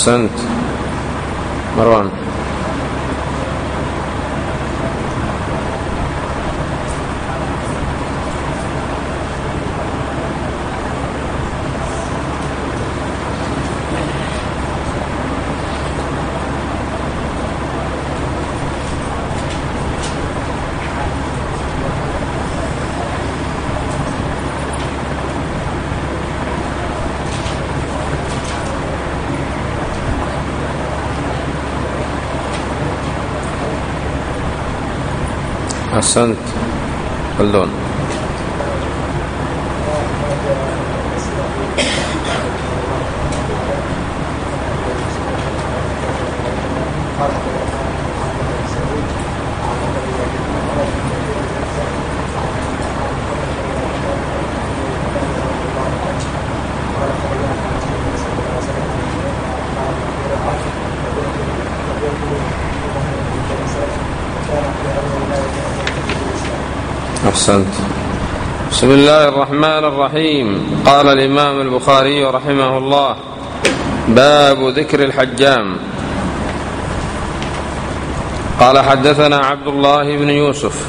أحسنت. مروان. أحسنت. خلدون. أحسنت. بسم الله الرحمن الرحيم. قال الإمام البخاري رحمه الله: باب ذكر الحجام. قال: حدثنا عبد الله بن يوسف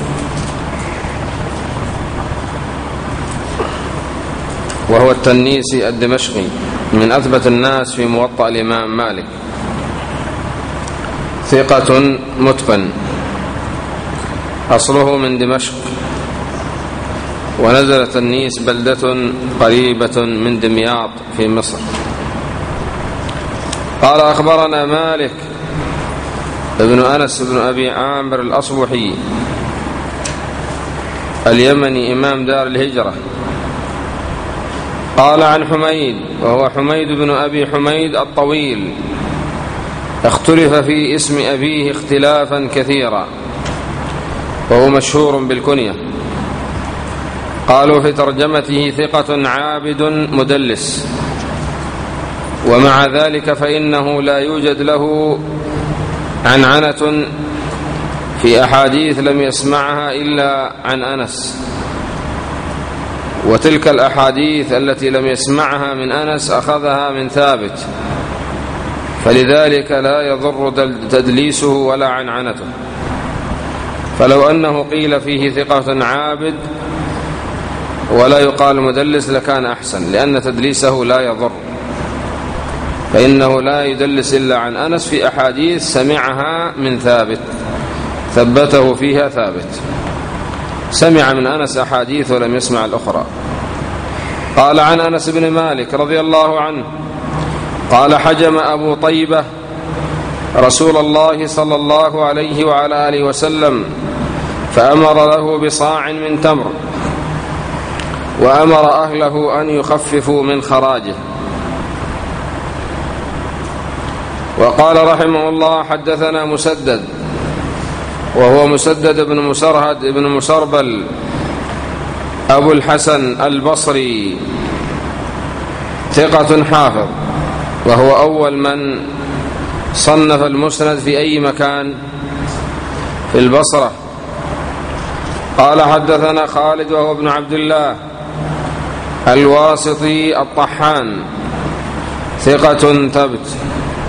وهو التنيسي الدمشقي من أثبت الناس في موطأ الإمام مالك، ثقة متقن، أصله من دمشق، ونزل تنيس بلدة قريبة من دمياط في مصر. قال: أخبرنا مالك ابن أنس بن أبي عامر الأصبحي اليمني إمام دار الهجرة. قال: عن حميد وهو حميد بن أبي حميد الطويل، اختلف في اسم أبيه اختلافا كثيرا، وهو مشهور بالكنية. قالوا في ترجمته: ثقة عابد مدلس، ومع ذلك فإنه لا يوجد له عنعنة في أحاديث لم يسمعها إلا عن أنس، وتلك الأحاديث التي لم يسمعها من أنس أخذها من ثابت، فلذلك لا يضر تدليسه ولا عنعنته. فلو أنه قيل فيه ثقة عابد ولا يقال مدلس لكان أحسن، لأن تدليسه لا يضر، فإنه لا يدلس إلا عن أنس في أحاديث سمعها من ثابت، ثبته فيها ثابت، سمع من أنس أحاديث ولم يسمع الأخرى. قال: عن أنس بن مالك رضي الله عنه قال: حجم أبو طيبة رسول الله صلى الله عليه وعلى آله وسلم، فأمر له بصاع من تمر، وأمر أهله أن يخففوا من خراجه. وقال رحمه الله: حدثنا مسدد وهو مسدد بن مسرهد بن مسربل أبو الحسن البصري، ثقة حافظ، وهو أول من صنف المسند في أي مكان في البصرة. قال: حدثنا خالد وهو ابن عبد الله الواسطي الطحان، ثقة ثبت.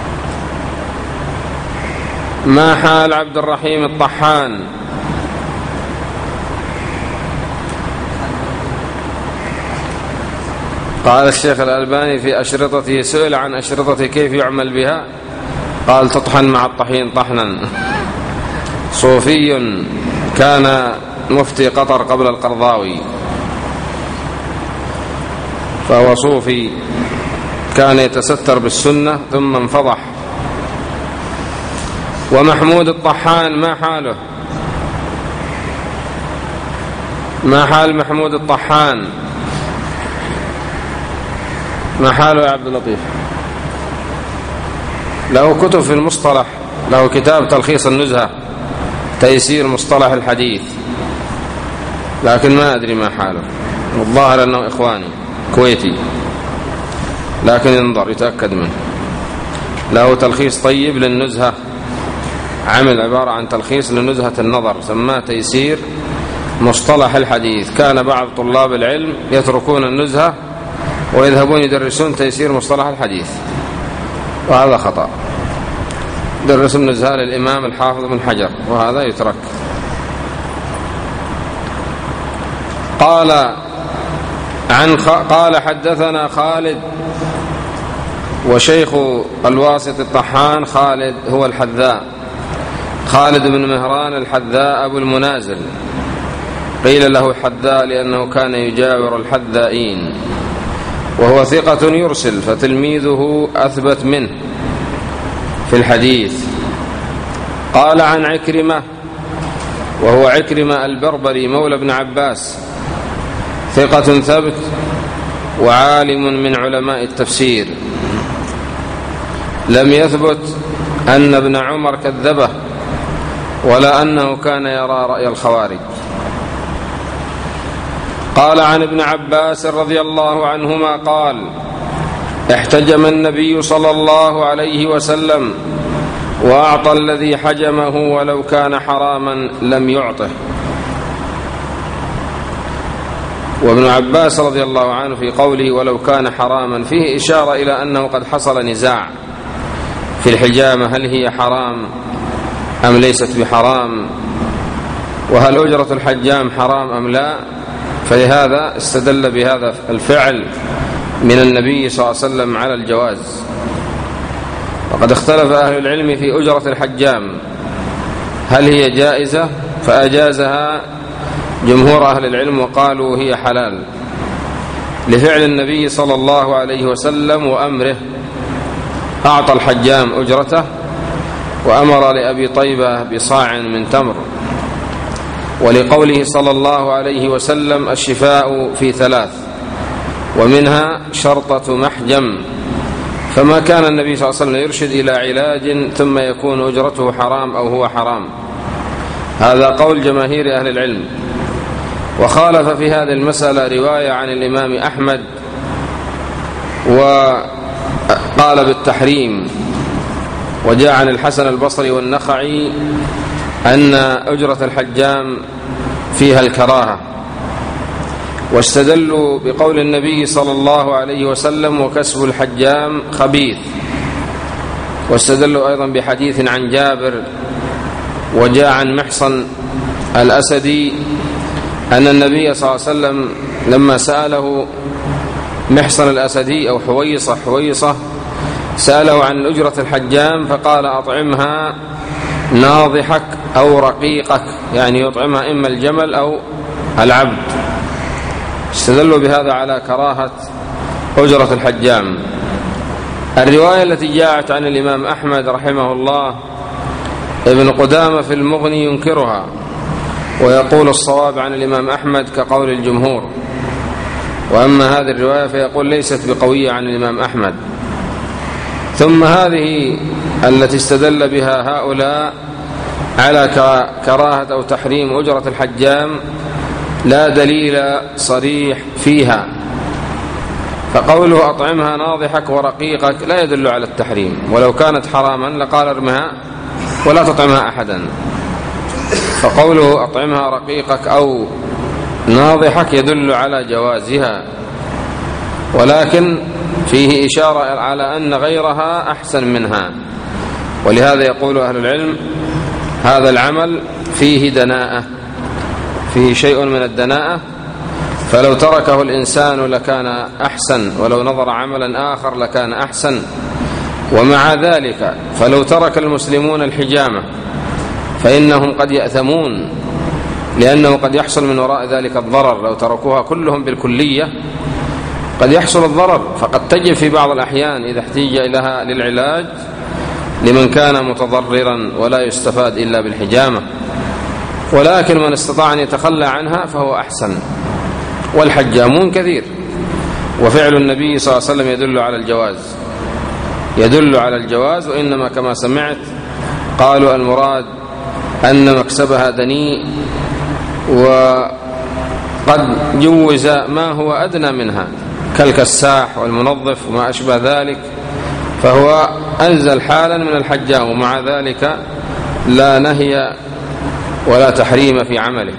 ما حال عبد الرحيم الطحان؟ قال الشيخ الألباني في أشرطته، سئل عن أشرطته كيف يعمل بها، قال: تطحن مع الطحين طحنا. صوفي، كان مفتي قطر قبل القرضاوي، فهو صوفي، كان يتستر بالسنة ثم انفضح. ومحمود الطحان ما حاله؟ ما حال محمود الطحان؟ ما حاله يا عبد اللطيف؟ له كتب في المصطلح، له كتاب تلخيص النزهة، تيسير مصطلح الحديث، لكن ما أدري ما حاله. والظاهر أنه إخواني كويتي، لكن ينظر يتأكد منه. له تلخيص طيب للنزهة، عمل عبارة عن تلخيص لنزهة النظر، سماه تيسير مصطلح الحديث. كان بعض طلاب العلم يتركون النزهة ويذهبون يدرسون تيسير مصطلح الحديث، وهذا خطأ. درس النزهة للإمام الحافظ بن حجر وهذا يترك. قال حدثنا خالد، وشيخ الواسط الطحان خالد هو الحذاء، خالد بن مهران الحذاء أبو المنازل، قيل له حذاء لأنه كان يجاور الحذائين، وهو ثقة يرسل، فتلميذه أثبت منه في الحديث. قال عن عكرمة، وهو عكرمة البربري مولى ابن عباس، ثقة ثبت وعالم من علماء التفسير، لم يثبت أن ابن عمر كذبه ولا أنه كان يرى رأي الخوارج. قال عن ابن عباس رضي الله عنهما قال: احتجم النبي صلى الله عليه وسلم وأعطى الذي حجمه ولو كان حراما لم يعطه. وابن عباس رضي الله عنه في قوله ولو كان حراما فيه إشارة إلى أنه قد حصل نزاع في الحجامة، هل هي حرام أم ليست بحرام، وهل أجرة الحجام حرام أم لا، فلهذا استدل بهذا الفعل من النبي صلى الله عليه وسلم على الجواز. وقد اختلف أهل العلم في أجرة الحجام هل هي جائزة، فأجازها جمهور أهل العلم وقالوا هي حلال لفعل النبي صلى الله عليه وسلم وأمره، أعطى الحجام أجرته وأمر لأبي طيبة بصاع من تمر، ولقوله صلى الله عليه وسلم الشفاء في 3 ومنها شرطة محجم، فما كان النبي صلى الله عليه وسلم يرشد إلى علاج ثم يكون أجرته حرام أو هو حرام. هذا قول جماهير أهل العلم. وخالف في هذه المسألة رواية عن الإمام أحمد وقال بالتحريم، وجاء عن الحسن البصري والنخعي أن أجرة الحجام فيها الكراهة، واستدلوا بقول النبي صلى الله عليه وسلم وكسب الحجام خبيث، واستدلوا أيضا بحديث عن جابر وجاء عن محصن الأسدي أن النبي صلى الله عليه وسلم لما سأله محصن الأسدي أو حويصة سأله عن أجرة الحجام فقال أطعمها ناضحك أو رقيقك، يعني يطعمها إما الجمل أو العبد. استدلوا بهذا على كراهة أجرة الحجام. الرواية التي جاءت عن الإمام أحمد رحمه الله ابن قدامة في المغني ينكرها ويقول الصواب عن الإمام أحمد كقول الجمهور، وأما هذه الرواية فيقول ليست بقوية عن الإمام أحمد. ثم هذه التي استدل بها هؤلاء على كراهة أو تحريم أجرة الحجام لا دليل صريح فيها، فقوله أطعمها ناضحك ورقيقك لا يدل على التحريم، ولو كانت حراما لقال ارمها ولا تطعمها أحدا، فقوله أطعمها رقيقك أو ناضحك يدل على جوازها، ولكن فيه إشارة على أن غيرها أحسن منها. ولهذا يقول أهل العلم هذا العمل فيه دناءة، فيه شيء من الدناءة، فلو تركه الإنسان لكان أحسن، ولو نظر عملا آخر لكان أحسن. ومع ذلك فلو ترك المسلمون الحجامة فإنهم قد يأثمون، لأنه قد يحصل من وراء ذلك الضرر. لو تركوها كلهم بالكلية قد يحصل الضرر، فقد تجب في بعض الأحيان إذا احتيج إليها للعلاج لمن كان متضررا ولا يستفاد إلا بالحجامة، ولكن من استطاع أن يتخلى عنها فهو أحسن. والحجامون كثير، وفعل النبي صلى الله عليه وسلم يدل على الجواز، وإنما كما سمعت قالوا المراد أن مكسبها دنيء، وقد جوز ما هو أدنى منها كالكساح والمنظف وما أشبه ذلك، فهو أنزل حالا من الحجام، ومع ذلك لا نهي ولا تحريم في عمله.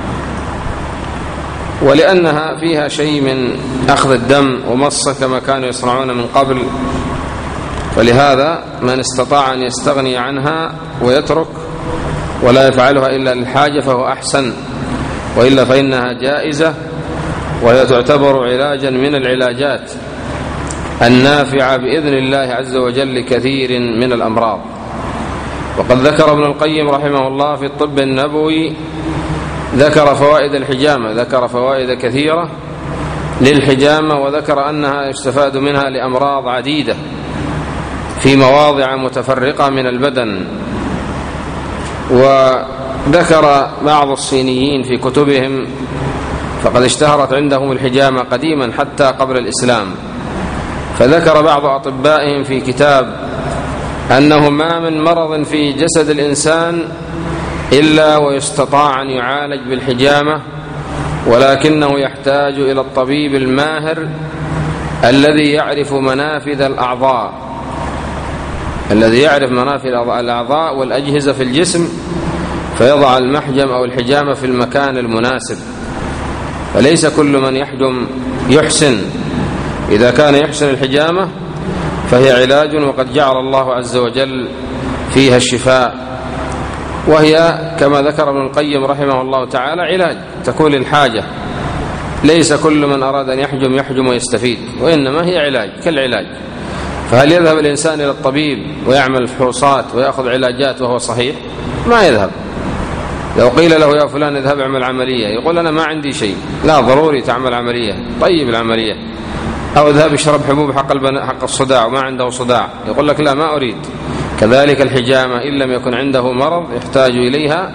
ولأنها فيها شيء من أخذ الدم ومصه كما كانوا يصنعون من قبل، فلهذا من استطاع أن يستغني عنها ويترك ولا يفعلها إلا للحاجة فهو أحسن، وإلا فإنها جائزة، وهي تعتبر علاجا من العلاجات النافعة بإذن الله عز وجل لكثير من الأمراض. وقد ذكر ابن القيم رحمه الله في الطب النبوي ذكر فوائد الحجامة، ذكر فوائد كثيرة للحجامة، وذكر أنها يستفاد منها لأمراض عديدة في مواضع متفرقة من البدن. وذكر بعض الصينيين في كتبهم فقد اشتهرت عندهم الحجامة قديما حتى قبل الإسلام، فذكر بعض أطبائهم في كتاب أنه ما من مرض في جسد الإنسان إلا ويستطاع أن يعالج بالحجامة، ولكنه يحتاج إلى الطبيب الماهر الذي يعرف منافذ الأعضاء، الذي يعرف منافذ الأعضاء والأجهزة في الجسم، فيضع المحجم أو الحجامة في المكان المناسب. فليس كل من يحجم يحسن، إذا كان يحسن الحجامة فهي علاج، وقد جعل الله عز وجل فيها الشفاء، وهي كما ذكر ابن القيم رحمه الله تعالى علاج تكون للحاجة. ليس كل من أراد أن يحجم ويستفيد، وإنما هي علاج كالعلاج. فهل يذهب الإنسان إلى الطبيب ويعمل فحوصات ويأخذ علاجات وهو صحيح؟ ما يذهب. لو قيل له يا فلان اذهب اعمل عملية، يقول أنا ما عندي شيء. لا، ضروري تعمل عملية، طيب العملية. أو اذهب اشرب حبوب حق الصداع وما عنده صداع، يقول لك لا ما أريد. كذلك الحجامة إن لم يكن عنده مرض يحتاج إليها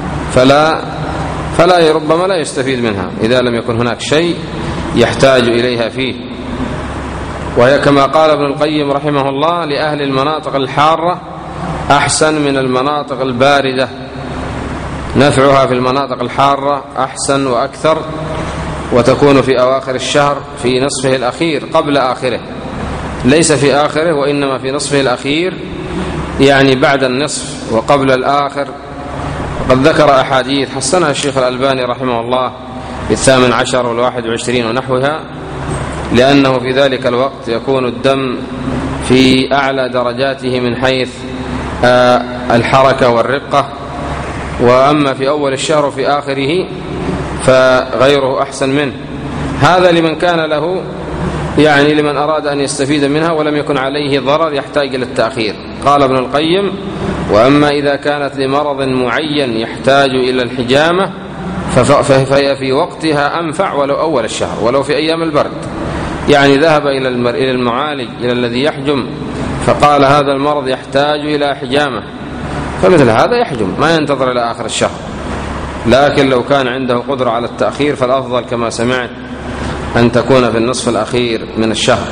فلا ربما لا يستفيد منها إذا لم يكن هناك شيء يحتاج إليها فيه. وهي كما قال ابن القيم رحمه الله لأهل المناطق الحارة أحسن من المناطق الباردة، نفعها في المناطق الحارة أحسن وأكثر، وتكون في أواخر الشهر في نصفه الأخير قبل آخره، ليس في آخره وإنما في نصفه الأخير، يعني بعد النصف وقبل الآخر. وقد ذكر أحاديث حسنها الشيخ الألباني رحمه الله في 18 وال21 ونحوها، لأنه في ذلك الوقت يكون الدم في أعلى درجاته من حيث الحركة والرقة، وأما في أول الشهر وفي آخره فغيره أحسن منه. هذا لمن كان له، يعني لمن أراد أن يستفيد منها ولم يكن عليه ضرر يحتاج إلى التأخير. قال ابن القيم: وأما إذا كانت لمرض معين يحتاج إلى الحجامة فهي في وقتها أنفع ولو أول الشهر، ولو في أيام البرد. يعني ذهب إلى المعالج، إلى الذي يحجم، فقال هذا المرض يحتاج إلى حجامة، فمثل هذا يحجم، ما ينتظر إلى آخر الشهر. لكن لو كان عنده قدرة على التأخير فالأفضل كما سمعت أن تكون في النصف الأخير من الشهر.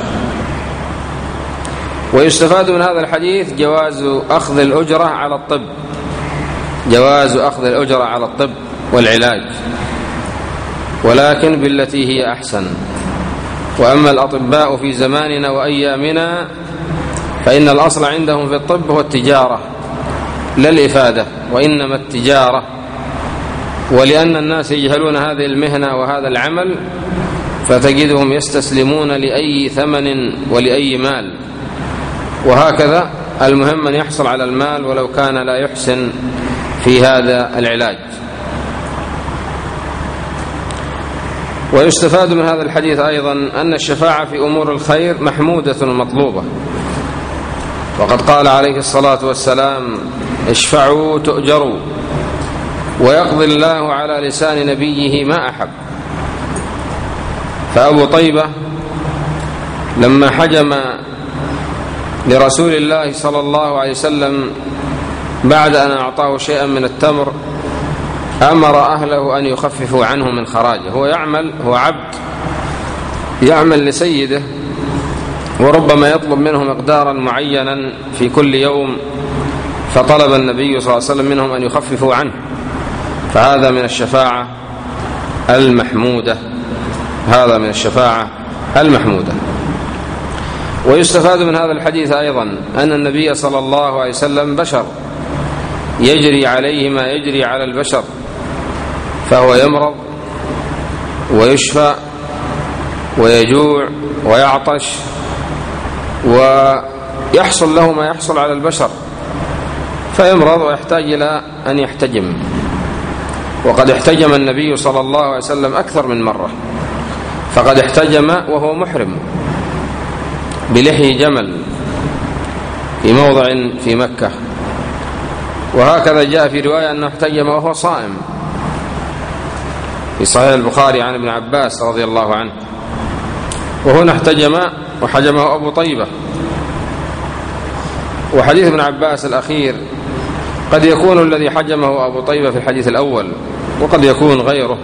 ويستفاد من هذا الحديث جواز أخذ الأجرة على الطب، جواز أخذ الأجرة على الطب والعلاج، ولكن بالتي هي أحسن. وأما الأطباء في زماننا وأيامنا فإن الأصل عندهم في الطب هو التجارة لا الإفادة، وإنما التجارة. ولأن الناس يجهلون هذه المهنة وهذا العمل فتجدهم يستسلمون لأي ثمن ولأي مال، وهكذا المهم أن يحصل على المال ولو كان لا يحسن في هذا العلاج. ويستفاد من هذا الحديث أيضا أن الشفاعة في أمور الخير محمودة مطلوبة، وقد قال عليه الصلاة والسلام: اشفعوا تؤجروا، ويقضي الله على لسان نبيه ما أحب. فأبو طيبة لما حجم لرسول الله صلى الله عليه وسلم بعد أن أعطاه شيئا من التمر أمر أهله أن يخففوا عنه من خراجه. هو عبد يعمل لسيده، وربما يطلب منه مقدارا معينا في كل يوم، فطلب النبي صلى الله عليه وسلم منهم أن يخففوا عنه، فهذا من الشفاعة المحمودة، هذا من الشفاعة المحمودة. ويستفاد من هذا الحديث أيضا أن النبي صلى الله عليه وسلم بشر يجري عليه ما يجري على البشر، فهو يمرض ويشفى ويجوع ويعطش يحصل له ما يحصل على البشر فيمرض ويحتاج إلى أن يحتجم. وقد احتجم النبي صلى الله عليه وسلم أكثر من مرة، فقد احتجم وهو محرم بلحي جمل في موضع في مكة، وهكذا جاء في رواية أنه احتجم وهو صائم في صحيح البخاري عن ابن عباس رضي الله عنه. وهنا احتجم وحجمه أبو طيبة. وحديث ابن عباس الأخير قد يكون الذي حجمه أبو طيبة في الحديث الأول، وقد يكون غيره.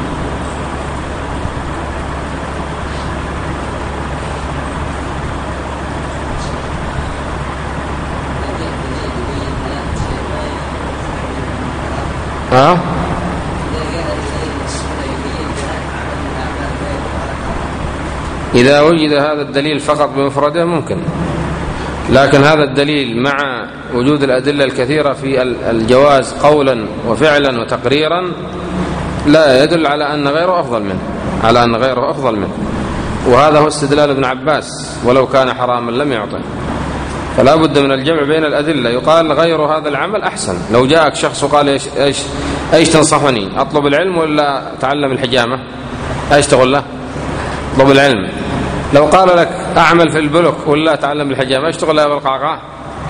إذا وجد هذا الدليل فقط بمفرده ممكن، لكن هذا الدليل مع وجود الأدلة الكثيرة في الجواز قولا وفعلا وتقريرا لا يدل على أن غيره أفضل منه، وهذا هو استدلال ابن عباس، ولو كان حراما لم يعطه. فلا بد من الجمع بين الأدلة. يقال غير هذا العمل أحسن. لو جاءك شخص وقال إيش تنصحني، أطلب العلم ولا أتعلم الحجامة؟ إيش تقول له؟ أطلب العلم. لو قال لك أعمل في البلوك ولا أتعلم الحجامة، إيش تقول له بالقعقاع؟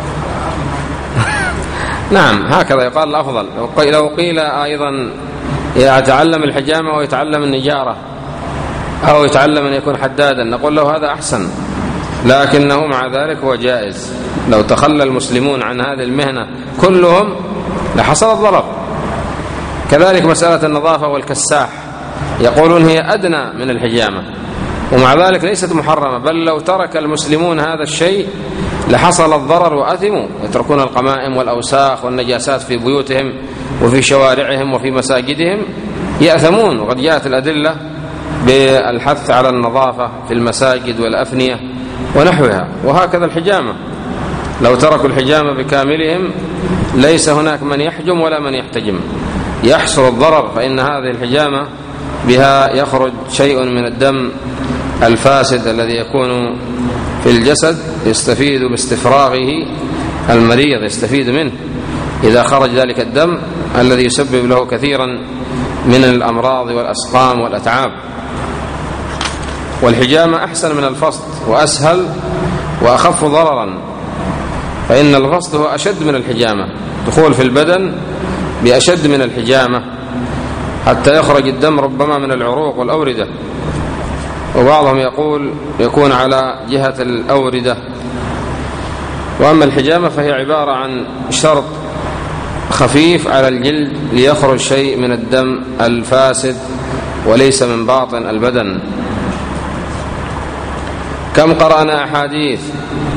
نعم، هكذا يقال الأفضل. لو قيل أيضا يتعلم الحجامة ويتعلم النجارة أو يتعلم أن يكون حدادا، نقول له هذا أحسن، لكنه مع ذلك هو جائز. لو تخلى المسلمون عن هذه المهنة كلهم لحصل الضرر. كذلك مسألة النظافة والكساح يقولون هي أدنى من الحجامة، ومع ذلك ليست محرمة، بل لو ترك المسلمون هذا الشيء لحصل الضرر وأثموا. يتركون القمائم والأوساخ والنجاسات في بيوتهم وفي شوارعهم وفي مساجدهم، يأثمون. وقد جاءت الأدلة بالحث على النظافة في المساجد والأفنية ونحوها. وهكذا الحجامة، لو تركوا الحجامة بكاملهم ليس هناك من يحجم ولا من يحتجم، يحصل الضرر. فإن هذه الحجامة بها يخرج شيء من الدم الفاسد الذي يكون في الجسد، يستفيد باستفراغه المريض، يستفيد منه إذا خرج ذلك الدم الذي يسبب له كثيرا من الأمراض والأسقام والأتعاب. والحجامة أحسن من الفصد وأسهل وأخف ضررا، فإن الفصد هو أشد من الحجامة، دخول في البدن بأشد من الحجامة حتى يخرج الدم ربما من العروق والأوردة، وبعضهم يقول يكون على جهة الأوردة. وأما الحجامة فهي عبارة عن شرط خفيف على الجلد ليخرج شيء من الدم الفاسد وليس من باطن البدن. كم قرأنا أحاديث